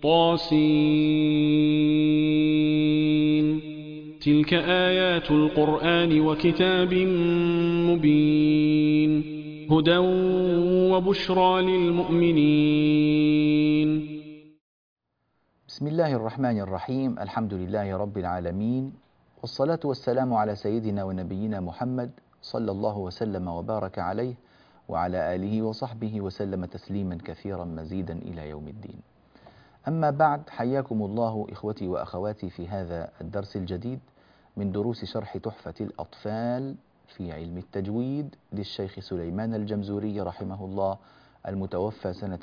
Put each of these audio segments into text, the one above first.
طاسين. تلك آيات القرآن وكتاب مبين، هدى وبشرى للمؤمنين. بسم الله الرحمن الرحيم. الحمد لله رب العالمين، والصلاة والسلام على سيدنا ونبينا محمد صلى الله وسلم وبارك عليه وعلى آله وصحبه وسلم تسليما كثيرا مزيدا إلى يوم الدين. أما بعد، حياكم الله إخوتي وأخواتي في هذا الدرس الجديد من دروس شرح تحفة الأطفال في علم التجويد للشيخ سليمان الجمزوري رحمه الله، المتوفى سنة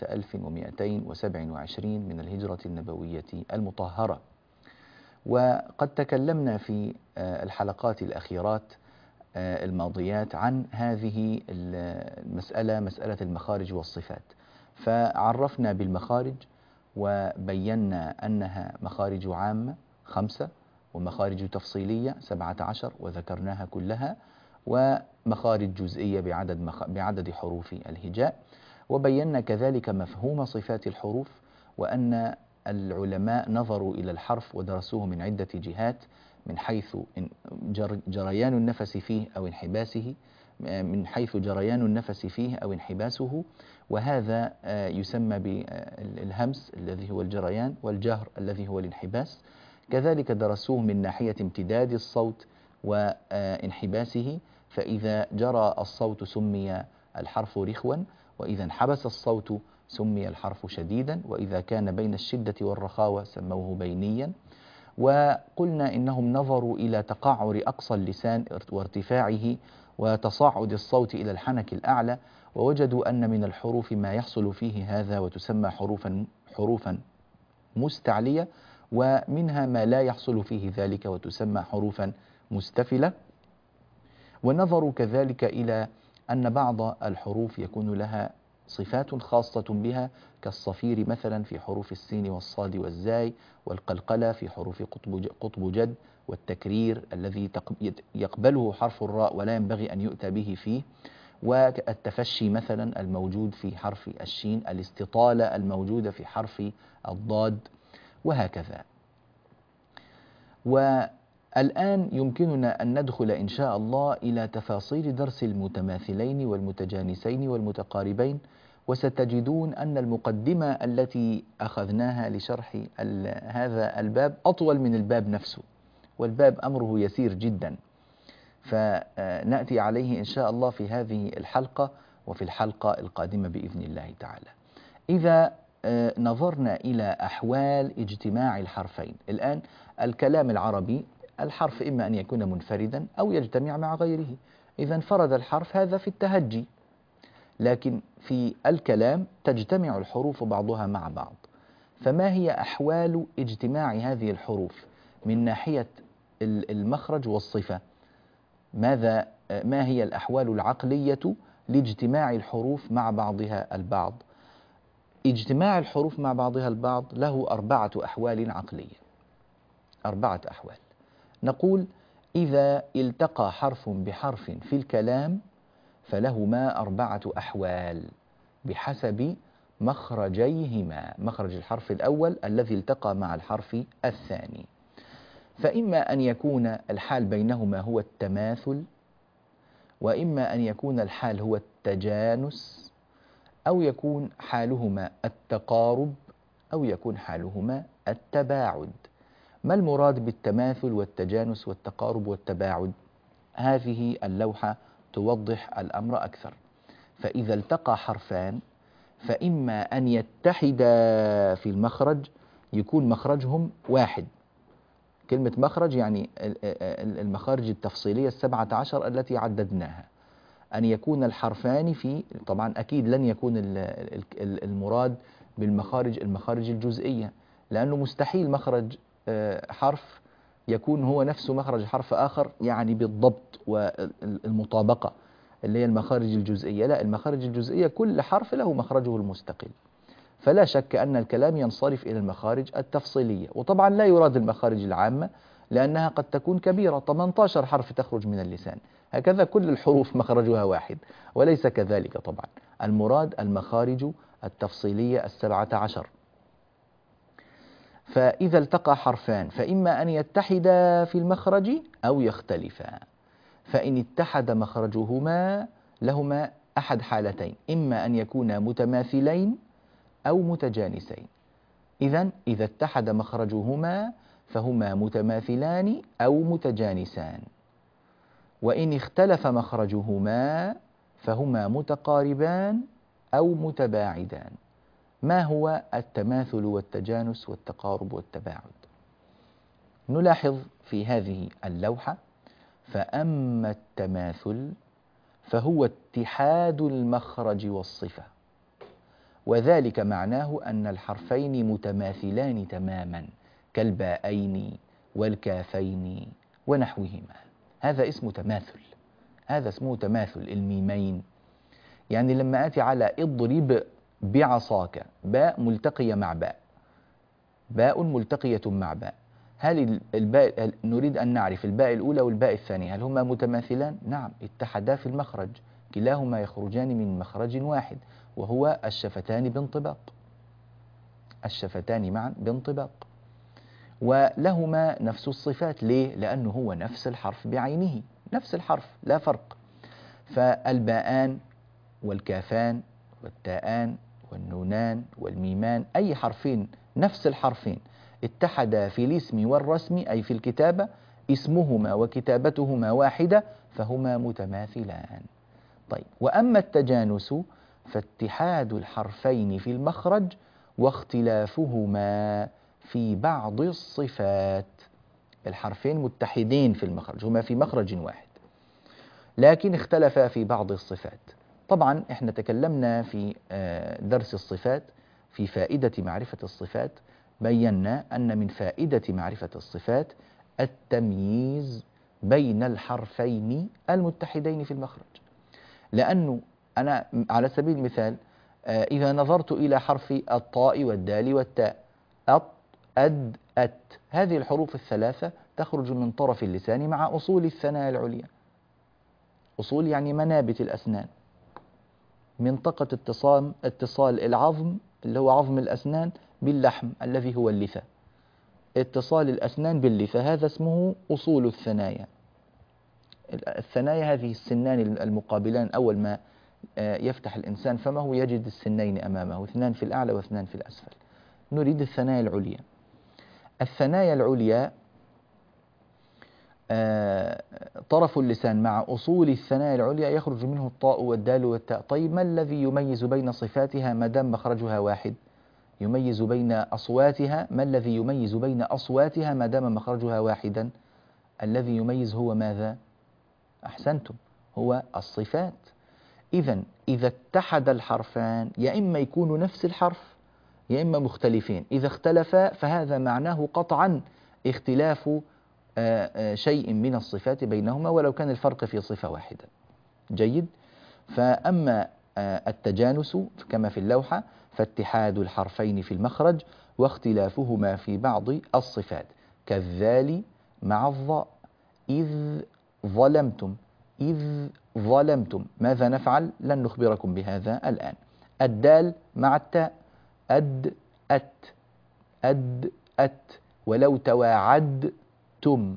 1227 من الهجرة النبوية المطهرة. وقد تكلمنا في الحلقات الأخيرات الماضيات عن هذه المسألة، مسألة المخارج والصفات، فعرفنا بالمخارج وبينا أنها مخارج عامة 5 ومخارج تفصيلية 17 وذكرناها كلها، ومخارج جزئية بعدد حروف الهجاء. وبينا كذلك مفهوم صفات الحروف، وأن العلماء نظروا إلى الحرف ودرسوه من عدة جهات، من حيث جريان النفس فيه أو انحباسه، من حيث جريان النفس فيه أو انحباسه، وهذا يسمى بالهمس الذي هو الجريان، والجهر الذي هو الانحباس. كذلك درسوه من ناحية امتداد الصوت وانحباسه، فإذا جرى الصوت سمي الحرف رخوا، وإذا انحبس الصوت سمي الحرف شديدا، وإذا كان بين الشدة والرخاوة سموه بينيا. وقلنا إنهم نظروا إلى تقعر أقصى اللسان وارتفاعه وتصاعد الصوت إلى الحنك الأعلى، ووجدوا أن من الحروف ما يحصل فيه هذا وتسمى حروفا مستعلية، ومنها ما لا يحصل فيه ذلك وتسمى حروفا مستفلة. ونظروا كذلك إلى أن بعض الحروف يكون لها صفات خاصة بها، كالصفير مثلا في حروف السين والصاد والزاي، والقلقلة في حروف قطب جد، والتكرير الذي يقبله حرف الراء ولا ينبغي أن يؤتى به فيه، والتفشي مثلا الموجود في حرف الشين، الاستطالة الموجودة في حرف الضاد، وهكذا. والآن يمكننا أن ندخل إن شاء الله إلى تفاصيل درس المتماثلين والمتجانسين والمتقاربين، وستجدون أن المقدمة التي أخذناها لشرح هذا الباب أطول من الباب نفسه، والباب أمره يسير جدا، فنأتي عليه إن شاء الله في هذه الحلقة وفي الحلقة القادمة بإذن الله تعالى. إذا نظرنا إلى أحوال اجتماع الحرفين، الآن الكلام العربي الحرف إما أن يكون منفردا أو يجتمع مع غيره. إذا انفرد الحرف هذا في التهجي، لكن في الكلام تجتمع الحروف بعضها مع بعض. فما هي أحوال اجتماع هذه الحروف من ناحية المخرج والصفة؟ ما هي الأحوال العقلية لاجتماع الحروف مع بعضها البعض؟ اجتماع الحروف مع بعضها البعض له 4 أحوال عقلية، 4 أحوال. نقول إذا التقى حرف بحرف في الكلام فلهما 4 أحوال بحسب مخرجيهما، مخرج الحرف الأول الذي التقى مع الحرف الثاني. فإما أن يكون الحال بينهما هو التماثل، وإما أن يكون الحال هو التجانس، أو يكون حالهما التقارب، أو يكون حالهما التباعد. ما المراد بالتماثل والتجانس والتقارب والتباعد؟ هذه اللوحة توضح الأمر أكثر. فإذا التقى حرفان فإما أن يتحدا في المخرج، يكون مخرجهم واحد. كلمة مخرج يعني المخارج التفصيلية 17 التي عددناها، أن يكون الحرفان في، طبعا أكيد لن يكون المراد المخارج الجزئية، لأنه مستحيل مخرج حرف يكون هو نفسه مخرج حرف آخر يعني بالضبط والمطابقة اللي هي المخارج الجزئية. لا، المخارج الجزئية كل حرف له مخرجه المستقل، فلا شك أن الكلام ينصرف إلى المخارج التفصيلية. وطبعا لا يراد المخارج العامة لأنها قد تكون كبيرة، 18 حرف تخرج من اللسان، هكذا كل الحروف مخرجها واحد، وليس كذلك. طبعا المراد المخارج التفصيلية 17. فإذا التقى حرفان فإما أن يتحدا في المخرج أو يختلفا. فإن اتحد مخرجهما لهما أحد حالتين، إما أن يكونا متماثلين أو متجانسين. إذا اتحد مخرجهما فهما متماثلان أو متجانسان، وإن اختلف مخرجهما فهما متقاربان أو متباعدان. ما هو التماثل والتجانس والتقارب والتباعد؟ نلاحظ في هذه اللوحة: فأما التماثل فهو اتحاد المخرج والصفة، وذلك معناه أن الحرفين متماثلان تماما كالباءين والكافين ونحوهما. هذا اسمه تماثل، هذا اسمه تماثل الميمين. يعني لما آتي على اضرب بعصاك، باء ملتقية مع باء، باء ملتقية مع باء، هل الباء نريد أن نعرف الباء الأولى والباء الثانية هل هما متماثلان؟ نعم، اتحدا في المخرج، كلاهما يخرجان من مخرج واحد وهو الشفتان بانطباق، الشفتان معا بانطباق، ولهما نفس الصفات. ليه؟ لأنه هو نفس الحرف بعينه، نفس الحرف لا فرق. فالباءان والكافان والتاءان والنونان والميمان، أي حرفين نفس الحرفين اتحدا في الاسم والرسم أي في الكتابة، اسمهما وكتابتهما واحدة فهما متماثلان. طيب، وأما التجانس فاتحاد الحرفين في المخرج واختلافهما في بعض الصفات. الحرفين متحدين في المخرج، هما في مخرج واحد لكن اختلفا في بعض الصفات. طبعا احنا تكلمنا في درس الصفات في فائدة معرفة الصفات، بينا أن من فائدة معرفة الصفات التمييز بين الحرفين المتحدين في المخرج. لأنه أنا على سبيل المثال إذا نظرت إلى حرف الطاء والدال والتاء، أط أد أت، هذه الحروف الثلاثة تخرج من طرف اللسان مع أصول الثنايا العليا. أصول يعني منابت الأسنان، منطقة اتصال العظم اللي هو عظم الأسنان باللحم الذي هو اللثة، اتصال الأسنان باللثة، هذا اسمه أصول الثنايا. الثنايا هذه السنان المقابلان، أول ما يفتح الإنسان فمه يجد السنين أمامه، اثنان في الأعلى واثنان في الأسفل. نريد الثنايا العليا. الثنايا العليا طرف اللسان مع أصول الثنايا العليا يخرج منه الطاء والدال والتاء. طيب، ما الذي يميز بين صفاتها ما دام مخرجها واحد؟ يميز بين أصواتها، ما الذي يميز بين أصواتها ما دام مخرجها واحدا؟ الذي يميز هو ماذا؟ أحسنتم، هو الصفات. إذا اتحد الحرفان يا إما يكونوا نفس الحرف يا إما مختلفين. إذا اختلفا فهذا معناه قطعا اختلاف شيء من الصفات بينهما ولو كان الفرق في صفة واحدة. جيد. فأما التجانس كما في اللوحة فاتحاد الحرفين في المخرج واختلافهما في بعض الصفات، كالذال مع الظاء. إذ ظلمتم، إذ ظلمتم، ماذا نفعل؟ لن نخبركم بهذا الآن. الدال مع التاء، أد أت، أد أت. ولو تواعدتم،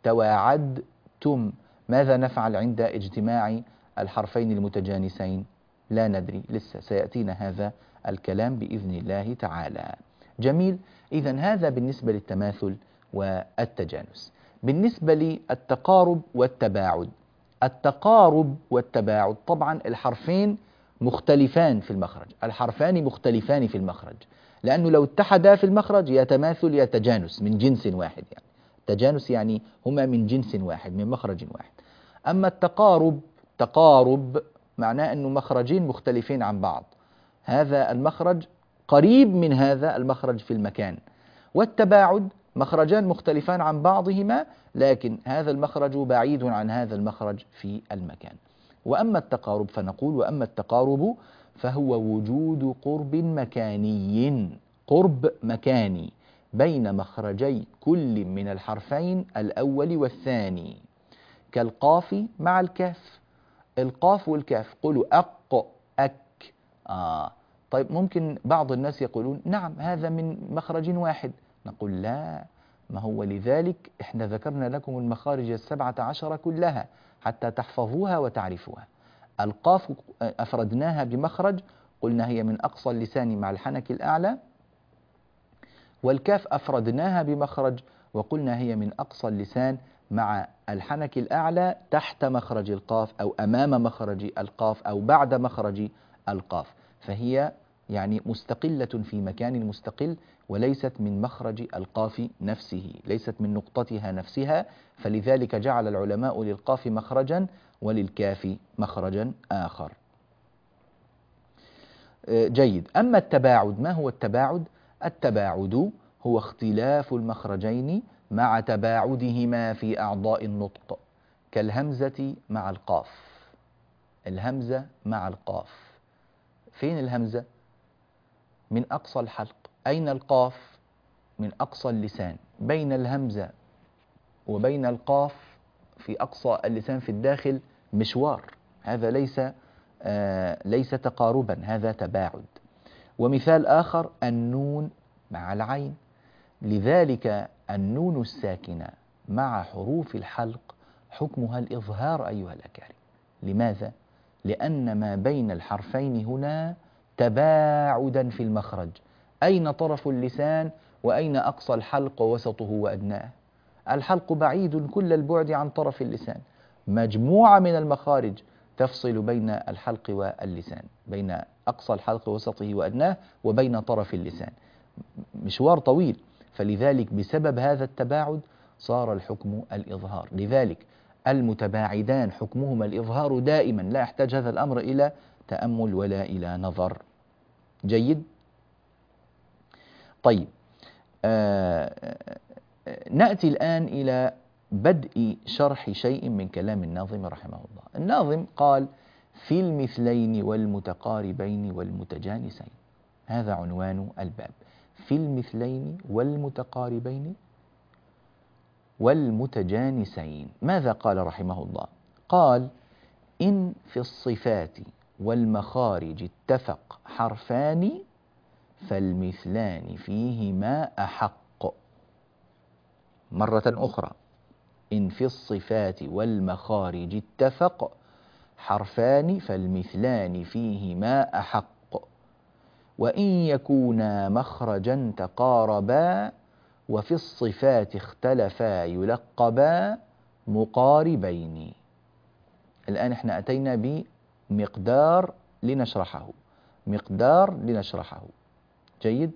تواعدتم، ماذا نفعل عند اجتماع الحرفين المتجانسين؟ لا ندري، لسه سيأتينا هذا الكلام بإذن الله تعالى. جميل. إذن هذا بالنسبة للتماثل والتجانس. بالنسبة للتقارب والتباعد، التقارب والتباعد طبعا الحرفين مختلفان في المخرج، الحرفان مختلفان في المخرج، لأنه لو اتحدا في المخرج يا تماثل يا تجانس من جنس واحد، يعني تجانس يعني هما من جنس واحد من مخرج واحد. أما التقارب، تقارب معناه أنه مخرجين مختلفين عن بعض، هذا المخرج قريب من هذا المخرج في المكان. والتباعد مخرجان مختلفان عن بعضهما لكن هذا المخرج بعيد عن هذا المخرج في المكان. وأما التقارب فنقول وأما التقارب فهو وجود قرب مكاني، قرب مكاني بين مخرجي كل من الحرفين الأول والثاني، كالقاف مع الكاف. القاف والكاف قولوا أق أك. طيب، ممكن بعض الناس يقولون نعم هذا من مخرج واحد، نقول لا، ما هو لذلك إحنا ذكرنا لكم المخارج 17 كلها حتى تحفظوها وتعرفوها. القاف أفردناها بمخرج، قلنا هي من أقصى اللسان مع الحنك الأعلى، والكاف أفردناها بمخرج وقلنا هي من أقصى اللسان مع الحنك الأعلى تحت مخرج القاف أو أمام مخرج القاف أو بعد مخرج القاف، فهي يعني مستقلة في مكان مستقل وليست من مخرج القاف نفسه، ليست من نقطتها نفسها، فلذلك جعل العلماء للقاف مخرجا وللكاف مخرجا آخر. جيد. أما التباعد، ما هو التباعد؟ التباعد هو اختلاف المخرجين مع تباعدهما في أعضاء النطق، كالهمزة مع القاف. الهمزة مع القاف، فين الهمزة؟ من أقصى الحلق. أين القاف؟ من أقصى اللسان. بين الهمزة وبين القاف في أقصى اللسان في الداخل مشوار، هذا ليس تقاربا، هذا تباعد. ومثال آخر النون مع العين، لذلك النون الساكنة مع حروف الحلق حكمها الإظهار أيها الأكارم. لماذا؟ لأن ما بين الحرفين هنا تباعدا في المخرج. أين طرف اللسان وأين أقصى الحلق ووسطه وأدناه؟ الحلق بعيد كل البعد عن طرف اللسان، مجموعة من المخارج تفصل بين الحلق واللسان، بين أقصى الحلق ووسطه وأدناه وبين طرف اللسان، مشوار طويل. فلذلك بسبب هذا التباعد صار الحكم الإظهار، لذلك المتباعدان حكمهما الإظهار دائما، لا يحتاج هذا الأمر إلى تأمل ولا إلى نظر. جيد. طيب، نأتي الآن إلى بدء شرح شيء من كلام الناظم رحمه الله. الناظم قال في المثلين والمتقاربين والمتجانسين، هذا عنوان الباب، في المثلين والمتقاربين والمتجانسين. ماذا قال رحمه الله؟ قال إن في الصفات والمخارج اتفق حرفان فالمثلان فيهما أحق. مرة أخرى، إن في الصفات والمخارج اتفق حرفان فالمثلان فيهما أحق، وإن يكونا مخرجا تقاربا وفي الصفات اختلفا يلقبا مقاربين. الآن احنا أتينا بمقدار لنشرحه، مقدار لنشرحه. جيد.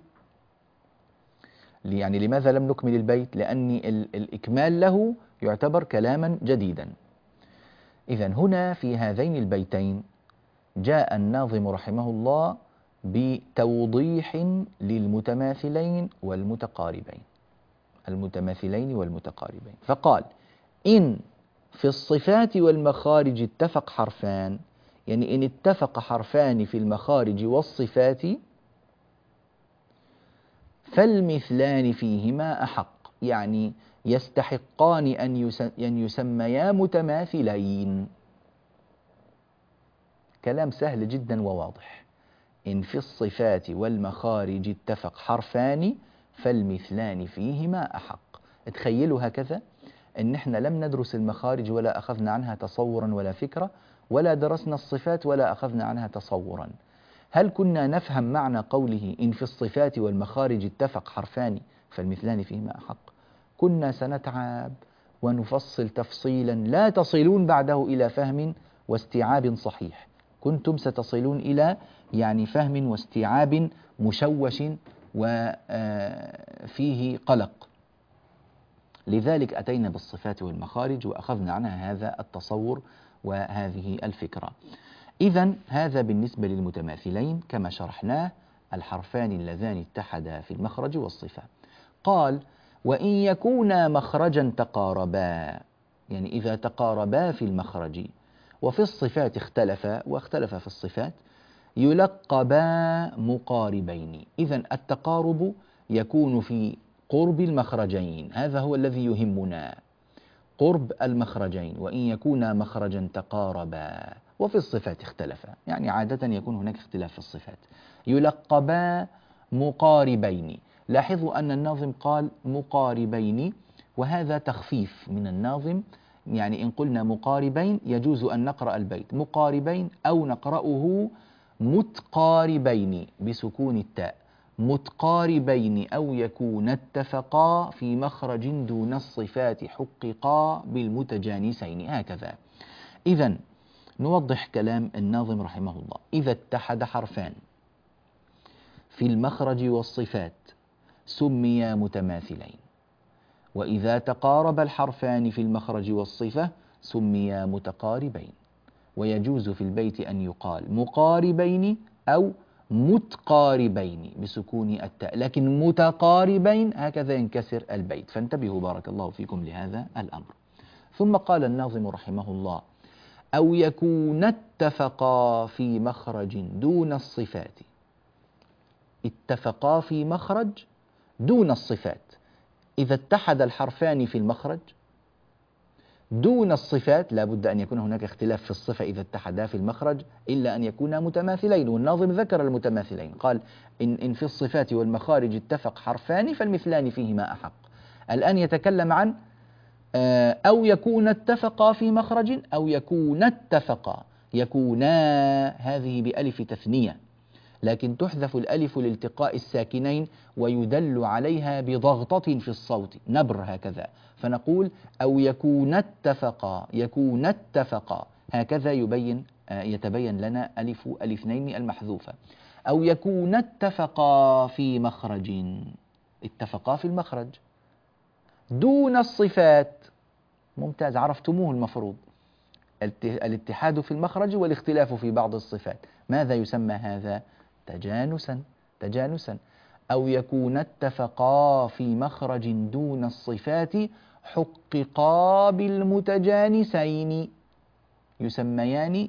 يعني لماذا لم نكمل البيت؟ لأن الإكمال له يعتبر كلاما جديدا. إذن هنا في هذين البيتين جاء الناظم رحمه الله بتوضيح للمتماثلين والمتقاربين، المتماثلين والمتقاربين، فقال إن في الصفات والمخارج اتفق حرفان، يعني إن اتفق حرفان في المخارج والصفات فالمثلان فيهما أحق، يعني يستحقان أن يسميا متماثلين. كلام سهل جدا وواضح. إن في الصفات والمخارج اتفق حرفان فالمثلان فيهما أحق. تخيلوا هكذا أن احنا لم ندرس المخارج ولا أخذنا عنها تصورا ولا فكرة، ولا درسنا الصفات ولا أخذنا عنها تصورا، هل كنا نفهم معنى قوله إن في الصفات والمخارج اتفق حرفان فالمثلان فيهما أحق؟ كنا سنتعب ونفصل تفصيلا لا تصلون بعده إلى فهم واستيعاب صحيح، كنتم ستصلون إلى يعني فهم واستيعاب مشوش وفيه قلق. لذلك أتينا بالصفات والمخارج وأخذنا عنها هذا التصور وهذه الفكرة. إذن هذا بالنسبة للمتماثلين كما شرحناه، الحرفان اللذان اتحدا في المخرج والصفة. قال وإن يكونا مخرجا تقاربا، يعني إذا تقاربا في المخرج وفي الصفات اختلفا، واختلف في الصفات، يلقبا مقاربين. إذن التقارب يكون في قرب المخرجين، هذا هو الذي يهمنا، قرب المخرجين. وإن يكونا مخرجا تقاربا وفي الصفات اختلفا، يعني عادة يكون هناك اختلاف في الصفات، يلقبا مقاربين. لاحظوا أن الناظم قال مقاربين، وهذا تخفيف من الناظم. يعني إن قلنا مقاربين يجوز أن نقرأ البيت مقاربين أو نقرأه متقاربين بسكون التاء، متقاربين أو يكون اتفقا في مخرج دون الصفات حققا بالمتجانسين، هكذا. إذن نوضح كلام الناظم رحمه الله. إذا اتحد حرفان في المخرج والصفات سميا متماثلين، وإذا تقارب الحرفان في المخرج والصفة سميا متقاربين. ويجوز في البيت أن يقال مقاربين أو متقاربين بسكون التاء، لكن متقاربين هكذا ينكسر البيت، فانتبهوا بارك الله فيكم لهذا الأمر. ثم قال الناظم رحمه الله: أو يكون اتفقا في مخرج دون الصفات. اتفقا في مخرج دون الصفات، إذا اتحد الحرفان في المخرج دون الصفات لا بد أن يكون هناك اختلاف في الصفة إذا اتحدا في المخرج، إلا أن يكونا متماثلين. والناظم ذكر المتماثلين، قال إن في الصفات والمخارج اتفق حرفان فالمثلان فيهما أحق. الآن يتكلم عن أو يكون اتفقا في مخرج أو يكون اتفقا، يكونا هذه بألف تثنية، لكن تحذف الألف لالتقاء الساكنين ويدل عليها بضغطة في الصوت، نبر هكذا، فنقول أو يكون اتفقا، يكون اتفقا، هكذا يتبين لنا ألف الاثنين المحذوفة. أو يكون اتفقا في مخرج، اتفقا في المخرج دون الصفات، ممتاز، عرفتموه المفروض، الاتحاد في المخرج والاختلاف في بعض الصفات، ماذا يسمى هذا؟ تجانسا، تجانسا. أو يكون اتفقا في مخرج دون الصفات حققا بالمتجانسين، يسميان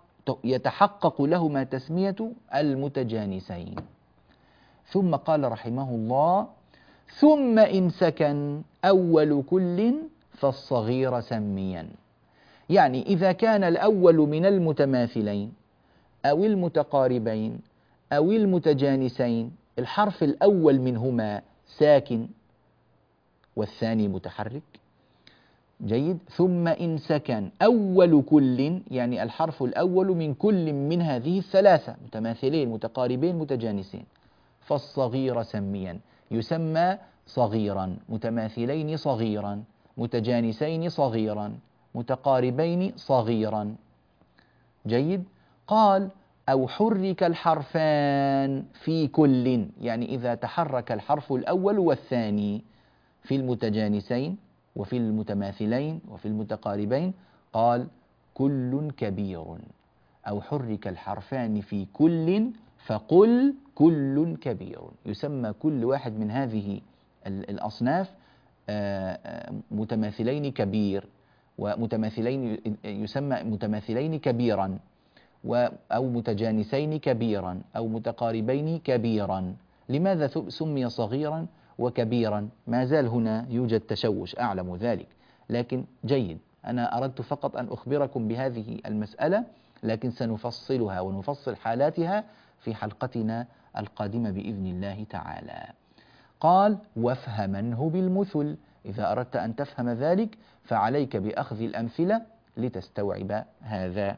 يتحقق لهما تسمية المتجانسين. ثم قال رحمه الله: ثم إن سكن أول كل فالصغير سميا. يعني إذا كان الأول من المتماثلين أو المتقاربين أو المتجانسين الحرف الأول منهما ساكن والثاني متحرك، جيد، ثم إن سكن أول كل، يعني الحرف الأول من كل من هذه الثلاثة متماثلين متقاربين متجانسين، فالصغير سميا، يسمى صغيرا، متماثلين صغيرا، متجانسين صغيرا، متقاربين صغيرا، جيد. قال: أو حرك الحرفان في كل، يعني إذا تحرك الحرف الأول والثاني في المتجانسين وفي المتماثلين وفي المتقاربين، قال: كل كبير. أو حرك الحرفان في كل فقل كل كبير، يسمى كل واحد من هذه الأصناف متماثلين كبير، ومتماثلين يسمى متماثلين كبيرا، أو متجانسين كبيرا، أو متقاربين كبيرا. لماذا سمي صغيرا وكبيرا؟ ما زال هنا يوجد تشوش، أعلم ذلك، لكن جيد، أنا أردت فقط أن أخبركم بهذه المسألة، لكن سنفصلها ونفصل حالاتها في حلقتنا القادمة بإذن الله تعالى. قال: وافهمنه بالمثل. إذا أردت أن تفهم ذلك فعليك بأخذ الأمثلة لتستوعب هذا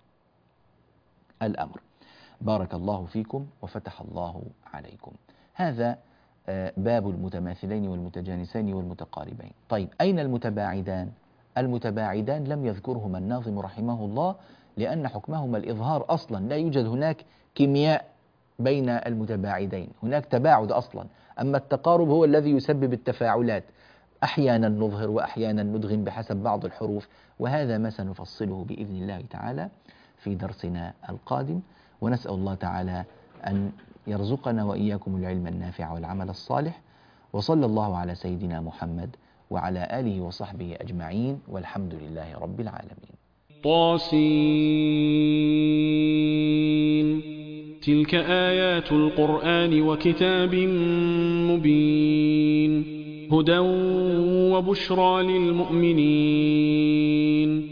الأمر. بارك الله فيكم وفتح الله عليكم. هذا باب المتماثلين والمتجانسين والمتقاربين. طيب، أين المتباعدان؟ المتباعدان لم يذكرهما الناظم رحمه الله، لأن حكمهما الإظهار أصلا، لا يوجد هناك كيمياء بين المتباعدين، هناك تباعد أصلا، أما التقارب هو الذي يسبب التفاعلات، أحيانا نظهر وأحيانا ندغم بحسب بعض الحروف، وهذا ما سنفصله بإذن الله تعالى في درسنا القادم. ونسأل الله تعالى أن يرزقنا وإياكم العلم النافع والعمل الصالح، وصلى الله على سيدنا محمد وعلى آله وصحبه أجمعين، والحمد لله رب العالمين. طاسين. تلك آيات القرآن وكتاب مبين، هدى وبشرى للمؤمنين.